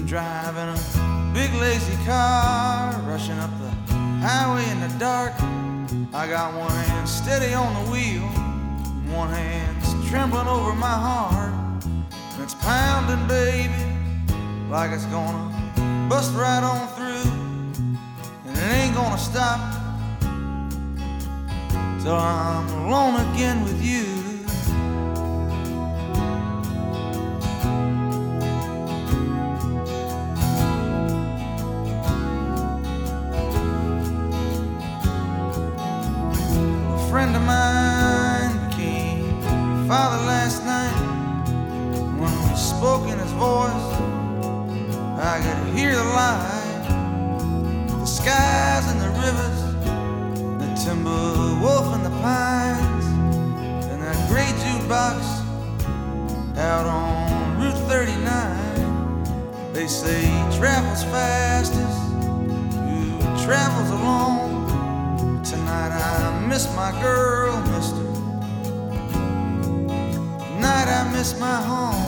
driving a big lazy car, rushing up the highway in the dark. I got one hand steady on the wheel, one hand's trembling over my heart. And it's pounding, baby, like it's gonna bust right on through. And it ain't gonna stop till I'm alone again with you. A friend of mine became father last night. When we spoke in his voice, I could hear the light, the skies and the rivers, the timber wolf and the pines, and that great jukebox out on Route 39. They say he travels fastest, who travels alone. Tonight I miss my girl, mister. Tonight I miss my home.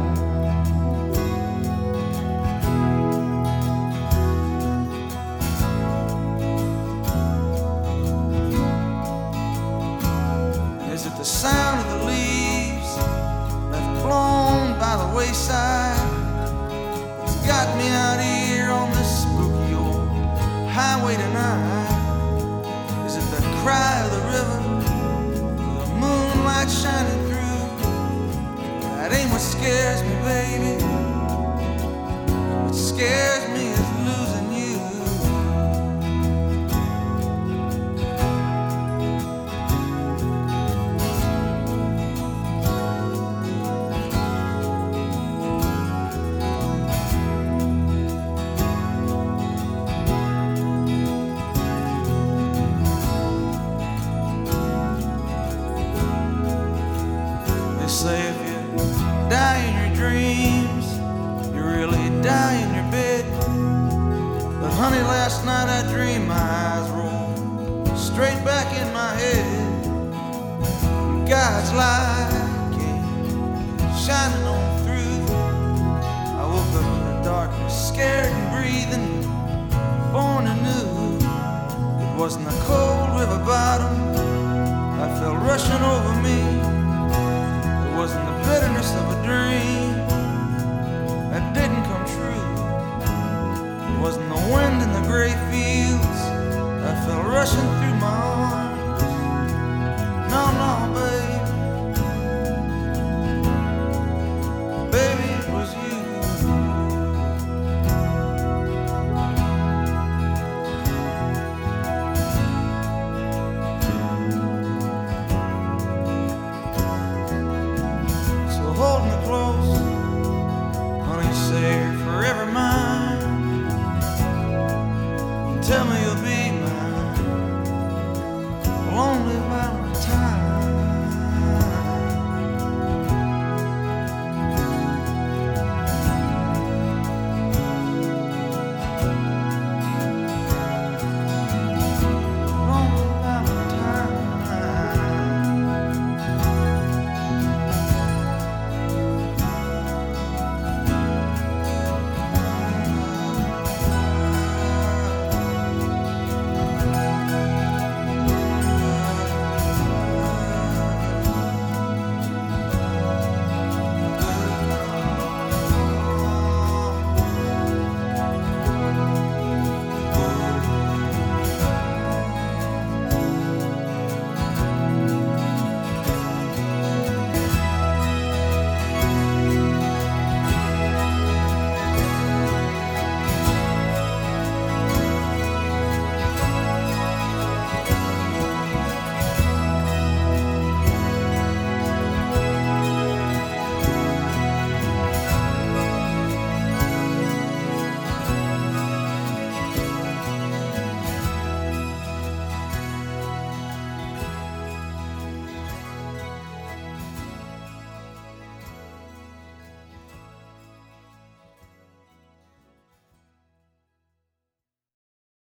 Is it the sound of the leaves left blown by the wayside? It's got me out here on this spooky old highway tonight. Is it the cry of the river, the moonlight shining through? That ain't what scares me, baby. What scares me is losing you. They say if you die in your dreams, you really die in your bed. But honey, last night I dreamed my eyes rolled straight back in my head. God's light came shining on through. I woke up in the darkness, scared and breathing, born anew. It wasn't the cold river bottom